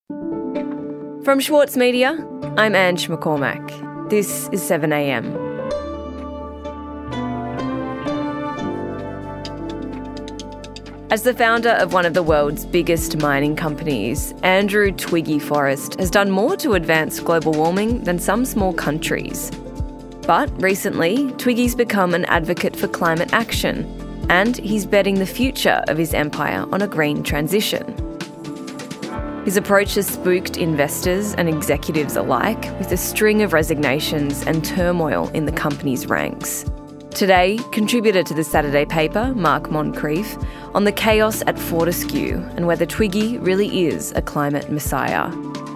From Schwartz Media, I'm Ange McCormack. This is 7am. As the founder of one of the world's biggest mining companies, Andrew Twiggy Forrest has done more to advance global warming than some small countries. But recently, Twiggy's become an advocate for climate action, and he's betting the future of his empire on a green transition. His approach has spooked investors and executives alike, with a string of resignations and turmoil in the company's ranks. Today, contributor to the Saturday paper, Mark Moncrief, on the chaos at Fortescue and whether Twiggy really is a climate messiah.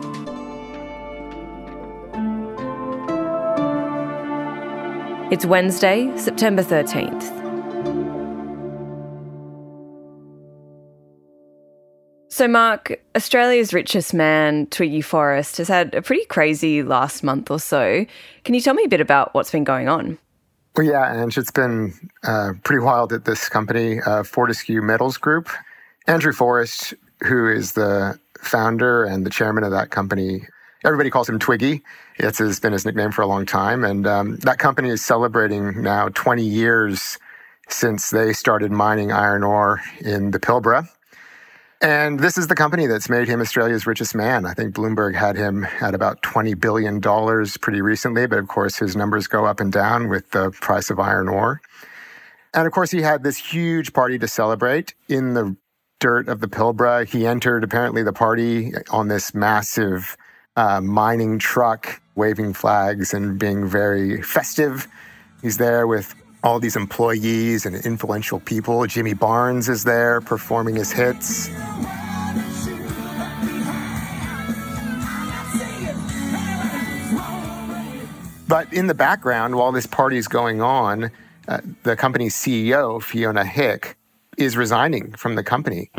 It's Wednesday, September 13th. So Mark, Australia's richest man, Twiggy Forrest, has had a pretty crazy last month or so. Can you tell me a bit about what's been going on? Well, yeah, Ange, it's been pretty wild at this company, Fortescue Metals Group. Andrew Forrest, who is the founder and the chairman of that company, everybody calls him Twiggy. It's been his nickname for a long time. And that company is celebrating now 20 years since they started mining iron ore in the Pilbara. And this is the company that's made him Australia's richest man. I think Bloomberg had him at about $20 billion pretty recently, but of course his numbers go up and down with the price of iron ore. And of course he had this huge party to celebrate in the dirt of the Pilbara. He entered apparently the party on this massive mining truck, waving flags and being very festive. He's there with all these employees and influential people. Jimmy Barnes is there performing his hits. But in the background, while this party is going on, the company's CEO, Fiona Hick, is resigning from the company.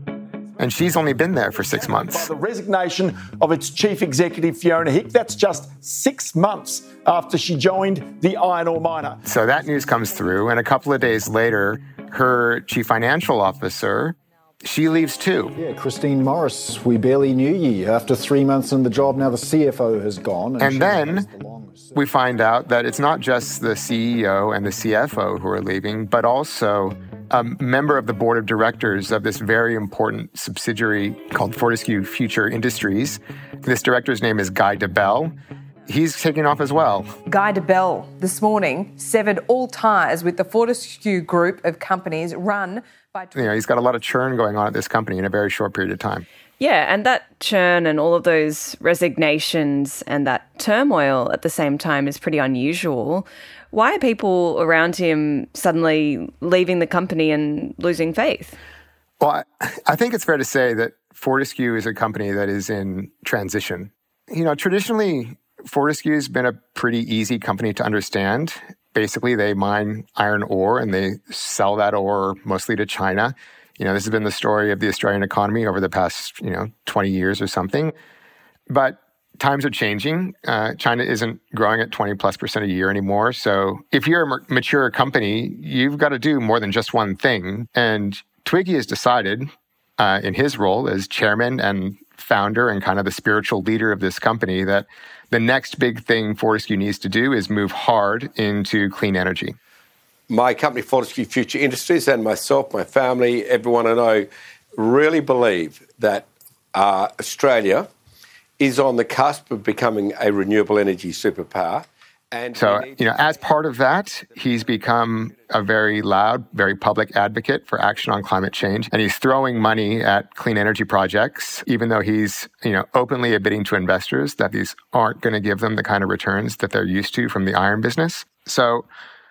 And she's only been there for 6 months. By the resignation of its chief executive, Fiona Hick, that's just 6 months after she joined the iron ore miner. So that news comes through, and a couple of days later, her chief financial officer, she leaves too. Yeah, Christine Morris, we barely knew you. After 3 months in the job, now the CFO has gone. And then we find out that it's not just the CEO and the CFO who are leaving, but also a member of the board of directors of this very important subsidiary called Fortescue Future Industries. This director's name is Guy Debelle. He's taking off as well. Guy Debelle this morning severed all ties with the Fortescue group of companies run by... He's got a lot of churn going on at this company in a very short period of time. Yeah, and that churn and all of those resignations and that turmoil at the same time is pretty unusual. Why are people around him suddenly leaving the company and losing faith? Well, I think it's fair to say that Fortescue is a company that is in transition. Traditionally, Fortescue has been a pretty easy company to understand. Basically, they mine iron ore and they sell that ore mostly to China. This has been the story of the Australian economy over the past, 20 years or something. But times are changing. China isn't growing at 20+% a year anymore. So if you're a mature company, you've got to do more than just one thing. And Twiggy has decided in his role as chairman and founder and kind of the spiritual leader of this company that the next big thing Fortescue needs to do is move hard into clean energy. My company, Fortescue Future Industries, and myself, my family, everyone I know, really believe that Australia is on the cusp of becoming a renewable energy superpower. And so, as part of that, he's become a very loud, very public advocate for action on climate change. And he's throwing money at clean energy projects, even though he's, openly admitting to investors that these aren't going to give them the kind of returns that they're used to from the iron business. So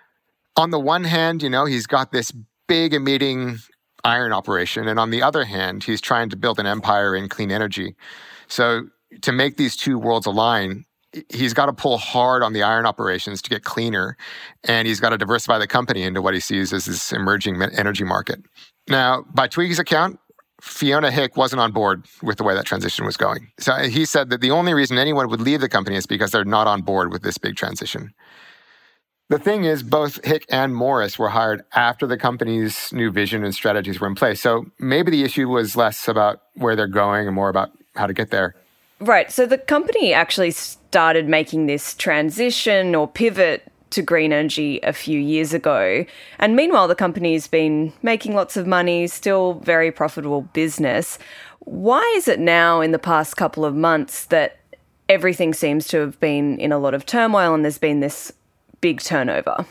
on the one hand, he's got this big emitting iron operation. And on the other hand, he's trying to build an empire in clean energy. So to make these two worlds align, he's got to pull hard on the iron operations to get cleaner, and he's got to diversify the company into what he sees as this emerging energy market. Now, by Twiggy's account, Fiona Hick wasn't on board with the way that transition was going. So he said that the only reason anyone would leave the company is because they're not on board with this big transition. The thing is, both Hick and Morris were hired after the company's new vision and strategies were in place. So maybe the issue was less about where they're going and more about how to get there. Right. So the company actually started making this transition or pivot to green energy a few years ago. And meanwhile, the company's been making lots of money, still very profitable business. Why is it now in the past couple of months that everything seems to have been in a lot of turmoil and there's been this big turnover?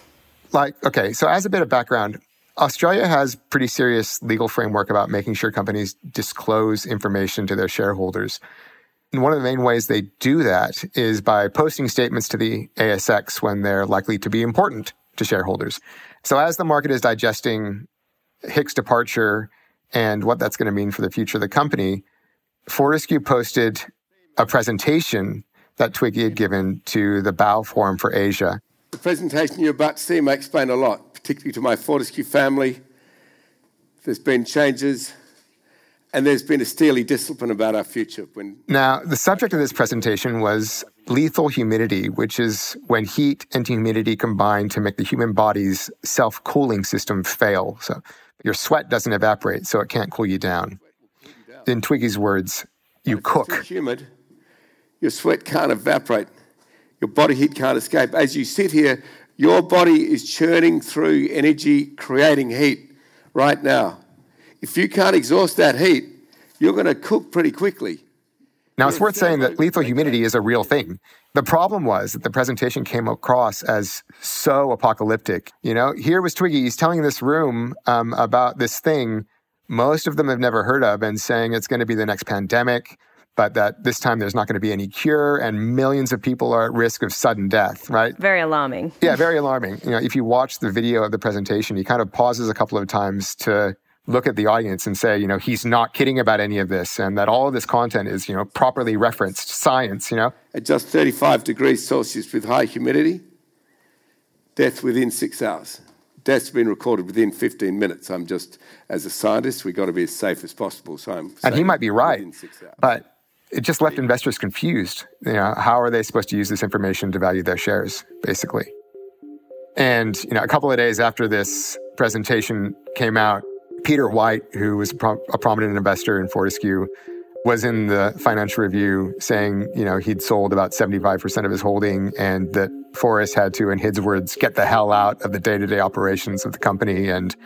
So as a bit of background, Australia has pretty serious legal framework about making sure companies disclose information to their shareholders. And one of the main ways they do that is by posting statements to the ASX when they're likely to be important to shareholders. So as the market is digesting Hick's departure and what that's going to mean for the future of the company, Fortescue posted a presentation that Twiggy had given to the Bow Forum for Asia. The presentation you're about to see may explain a lot, particularly to my Fortescue family. There's been changes, and there's been a steely discipline about our future. Now, the subject of this presentation was lethal humidity, which is when heat and humidity combine to make the human body's self-cooling system fail. So your sweat doesn't evaporate, so it can't cool you down. In Twiggy's words, you cook. If it's too humid, your sweat can't evaporate. Your body heat can't escape. As you sit here, your body is churning through energy, creating heat right now. If you can't exhaust that heat, you're going to cook pretty quickly. Now, it's worth saying that lethal humidity is a real thing. The problem was that the presentation came across as so apocalyptic. Here was Twiggy. He's telling this room about this thing most of them have never heard of and saying it's going to be the next pandemic, but that this time there's not going to be any cure and millions of people are at risk of sudden death, right? Very alarming. Yeah, very alarming. If you watch the video of the presentation, he kind of pauses a couple of times to look at the audience and say, he's not kidding about any of this and that all of this content is, properly referenced science, At just 35 degrees Celsius with high humidity, death within 6 hours. Death's been recorded within 15 minutes. As a scientist, we've got to be as safe as possible. And he might be right, but it just left investors confused. How are they supposed to use this information to value their shares, basically? And, a couple of days after this presentation came out, Peter White, who was a prominent investor in Fortescue, was in the Financial Review saying, he'd sold about 75% of his holding and that Forrest had to, in his words, get the hell out of the day-to-day operations of the company. And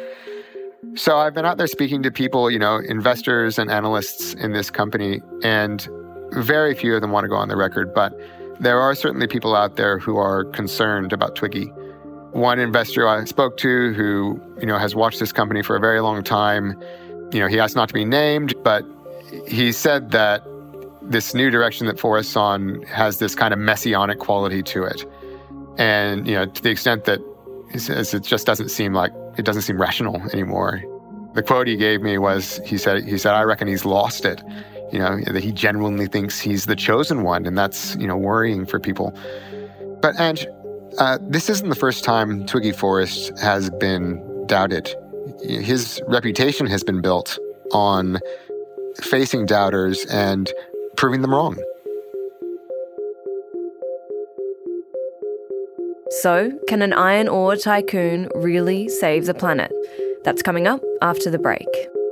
so I've been out there speaking to people, investors and analysts in this company, and very few of them want to go on the record, but there are certainly people out there who are concerned about Twiggy. One investor I spoke to who, has watched this company for a very long time, he asked not to be named, but he said that this new direction that Forrest's on has this kind of messianic quality to it. And, to the extent that he says it just doesn't seem rational anymore. The quote he gave me was, he said, I reckon he's lost it. That he genuinely thinks he's the chosen one. And that's, worrying for people. But Ange, this isn't the first time Twiggy Forrest has been doubted. His reputation has been built on facing doubters and proving them wrong. So, can an iron ore tycoon really save the planet? That's coming up after the break.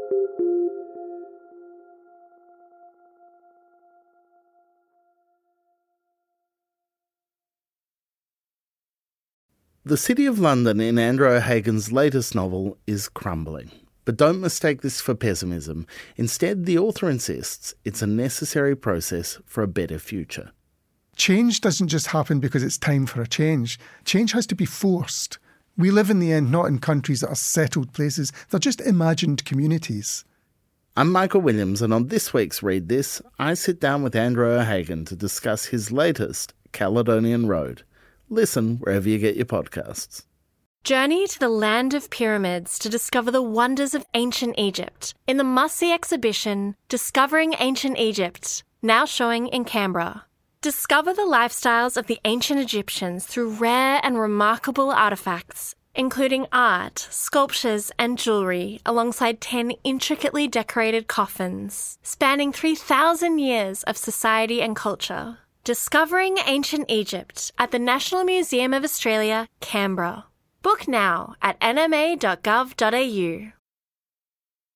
The City of London in Andrew O'Hagan's latest novel is crumbling. But don't mistake this for pessimism. Instead, the author insists it's a necessary process for a better future. Change doesn't just happen because it's time for a change. Change has to be forced. We live in the end not in countries that are settled places. They're just imagined communities. I'm Michael Williams, and on this week's Read This, I sit down with Andrew O'Hagan to discuss his latest, Caledonian Road. Listen wherever you get your podcasts. Journey to the land of pyramids to discover the wonders of ancient Egypt in the must-see exhibition Discovering Ancient Egypt, now showing in Canberra. Discover the lifestyles of the ancient Egyptians through rare and remarkable artefacts, including art, sculptures and jewellery, alongside 10 intricately decorated coffins, spanning 3,000 years of society and culture. Discovering Ancient Egypt at the National Museum of Australia, Canberra. Book now at nma.gov.au.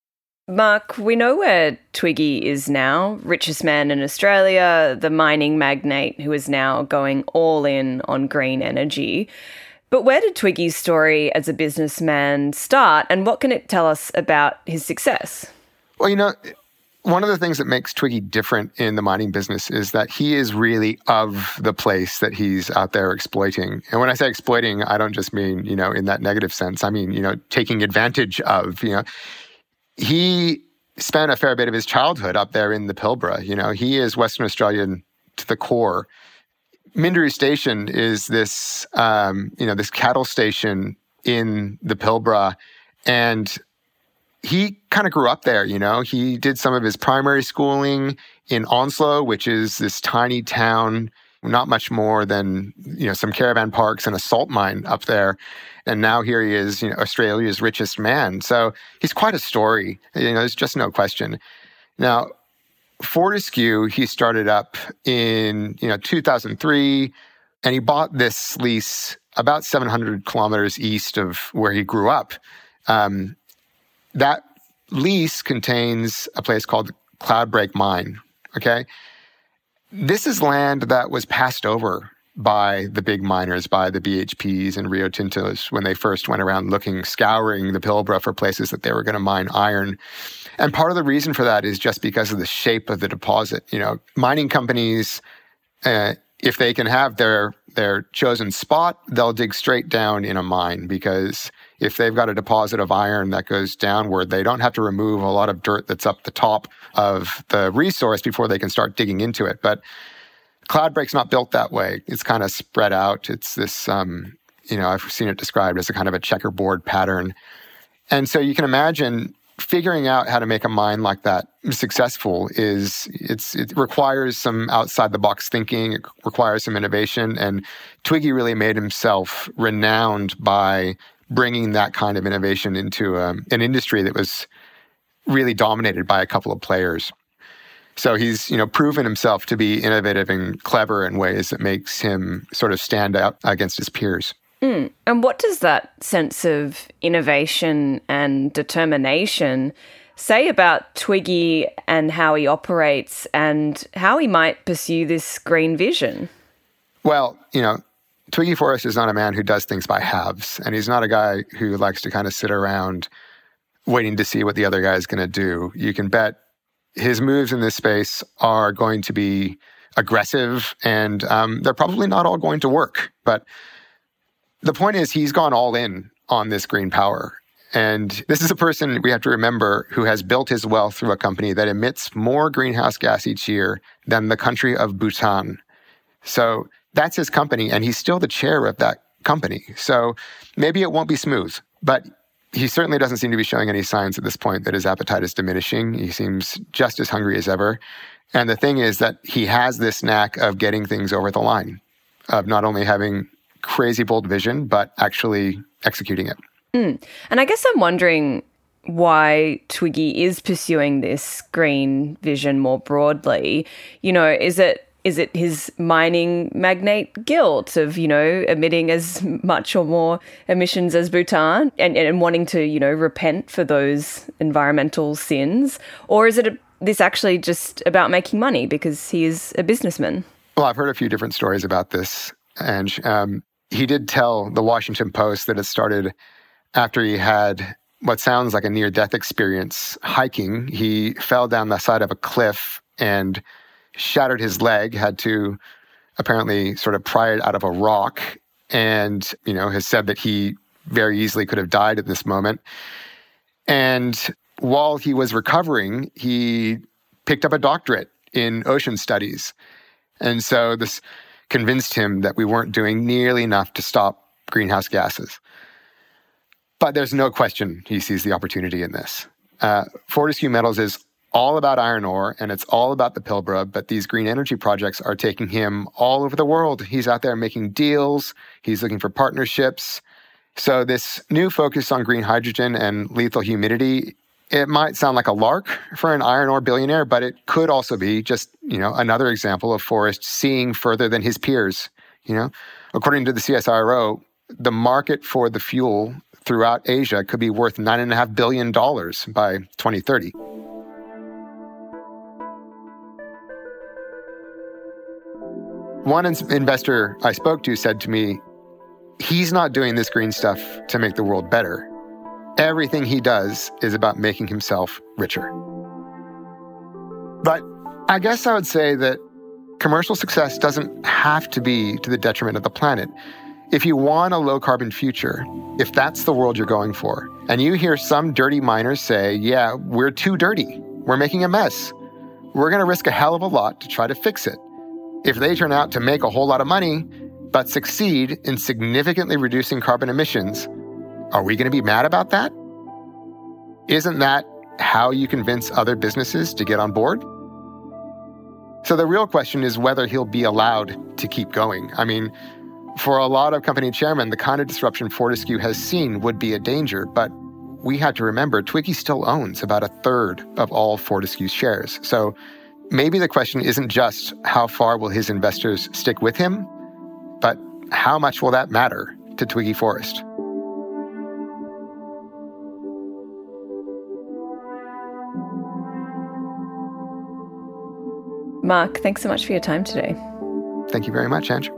Mark, we know where Twiggy is now, richest man in Australia, the mining magnate who is now going all in on green energy. But where did Twiggy's story as a businessman start, and what can it tell us about his success? Well, one of the things that makes Twiggy different in the mining business is that he is really of the place that he's out there exploiting. And when I say exploiting, I don't just mean, in that negative sense. I mean, taking advantage of, He spent a fair bit of his childhood up there in the Pilbara. He is Western Australian to the core. Minderoo Station is this, this cattle station in the Pilbara, and he kind of grew up there. He did some of his primary schooling in Onslow, which is this tiny town, not much more than some caravan parks and a salt mine up there. And now here he is, Australia's richest man. So he's quite a story. There's just no question. Now, Fortescue, he started up in 2003, and he bought this lease about 700 kilometers east of where he grew up. That lease contains a place called Cloudbreak Mine. Okay, this is land that was passed over by the big miners, by the BHPs and Rio Tintos when they first went around scouring the Pilbara for places that they were going to mine iron. And part of the reason for that is just because of the shape of the deposit. Mining companies, if they can have their chosen spot, they'll dig straight down in a mine, because if they've got a deposit of iron that goes downward, they don't have to remove a lot of dirt that's up the top of the resource before they can start digging into it. But Cloudbreak's not built that way. It's kind of spread out. It's this, I've seen it described as a kind of a checkerboard pattern. And so you can imagine figuring out how to make a mine like that successful it requires some outside the box thinking. It requires some innovation. And Twiggy really made himself renowned by bringing that kind of innovation into an industry that was really dominated by a couple of players. So he's, proven himself to be innovative and clever in ways that makes him sort of stand out against his peers. And what does that sense of innovation and determination say about Twiggy and how he operates and how he might pursue this green vision? Well, Twiggy Forrest is not a man who does things by halves, and he's not a guy who likes to kind of sit around waiting to see what the other guy is going to do. You can bet his moves in this space are going to be aggressive, and they're probably not all going to work. But the point is, he's gone all in on this green power. And this is a person, we have to remember, who has built his wealth through a company that emits more greenhouse gas each year than the country of Bhutan. So that's his company, and he's still the chair of that company. So maybe it won't be smooth, but he certainly doesn't seem to be showing any signs at this point that his appetite is diminishing. He seems just as hungry as ever. And the thing is that he has this knack of getting things over the line, of not only having crazy bold vision, but actually executing it. And I guess I'm wondering why Twiggy is pursuing this green vision more broadly. Is it his mining magnate guilt of, emitting as much or more emissions as Bhutan and wanting to, repent for those environmental sins? Or is it this actually just about making money because he is a businessman? Well, I've heard a few different stories about this. And he did tell the Washington Post that it started after he had what sounds like a near-death experience hiking. He fell down the side of a cliff and shattered his leg, had to apparently sort of pry it out of a rock, and, has said that he very easily could have died at this moment. And while he was recovering, he picked up a doctorate in ocean studies. And so this convinced him that we weren't doing nearly enough to stop greenhouse gases. But there's no question he sees the opportunity in this. Fortescue Metals is all about iron ore, and it's all about the Pilbara, but these green energy projects are taking him all over the world. He's out there making deals. He's looking for partnerships. So this new focus on green hydrogen and lethal humidity, it might sound like a lark for an iron ore billionaire, but it could also be just, another example of Forrest seeing further than his peers. According to the CSIRO, the market for the fuel throughout Asia could be worth $9.5 billion by 2030. One investor I spoke to said to me, he's not doing this green stuff to make the world better. Everything he does is about making himself richer. But I guess I would say that commercial success doesn't have to be to the detriment of the planet. If you want a low-carbon future, if that's the world you're going for, and you hear some dirty miners say, yeah, we're too dirty, we're making a mess, we're going to risk a hell of a lot to try to fix it. If they turn out to make a whole lot of money, but succeed in significantly reducing carbon emissions, are we going to be mad about that? Isn't that how you convince other businesses to get on board? So the real question is whether he'll be allowed to keep going. I mean, for a lot of company chairmen, the kind of disruption Fortescue has seen would be a danger, but we have to remember Twiggy still owns about 1/3 of all Fortescue's shares. So maybe the question isn't just how far will his investors stick with him, but how much will that matter to Twiggy Forrest? Mark, thanks so much for your time today. Thank you very much, Andrew.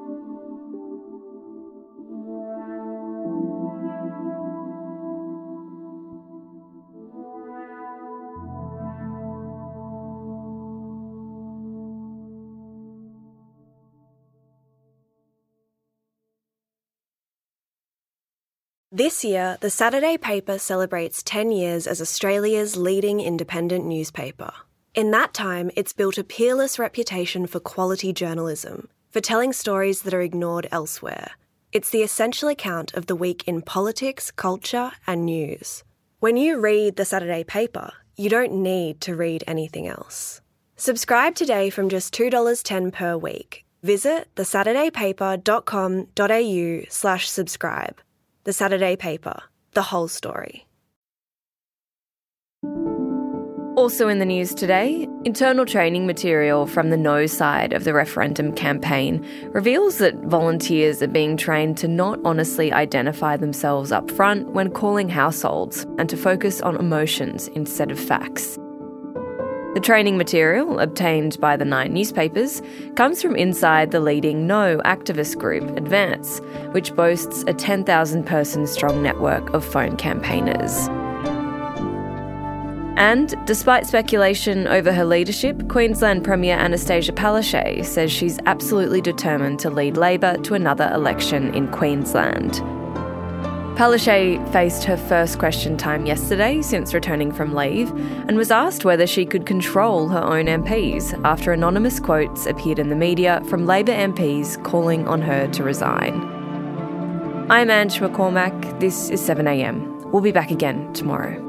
This year, the Saturday paper celebrates 10 years as Australia's leading independent newspaper. In that time, it's built a peerless reputation for quality journalism, for telling stories that are ignored elsewhere. It's the essential account of the week in politics, culture, and news. When you read the Saturday paper, you don't need to read anything else. Subscribe today from just $2.10 per week. Visit thesaturdaypaper.com.au/subscribe. The Saturday Paper, the whole story. Also in the news today, internal training material from the No side of the referendum campaign reveals that volunteers are being trained to not honestly identify themselves up front when calling households and to focus on emotions instead of facts. The training material, obtained by the 9 newspapers, comes from inside the leading No activist group, Advance, which boasts a 10,000-person strong network of phone campaigners. And despite speculation over her leadership, Queensland Premier Anastasia Palaszczuk says she's absolutely determined to lead Labor to another election in Queensland. Palaszczuk faced her first question time yesterday since returning from leave and was asked whether she could control her own MPs after anonymous quotes appeared in the media from Labor MPs calling on her to resign. I'm Ange McCormack. This is 7am. We'll be back again tomorrow.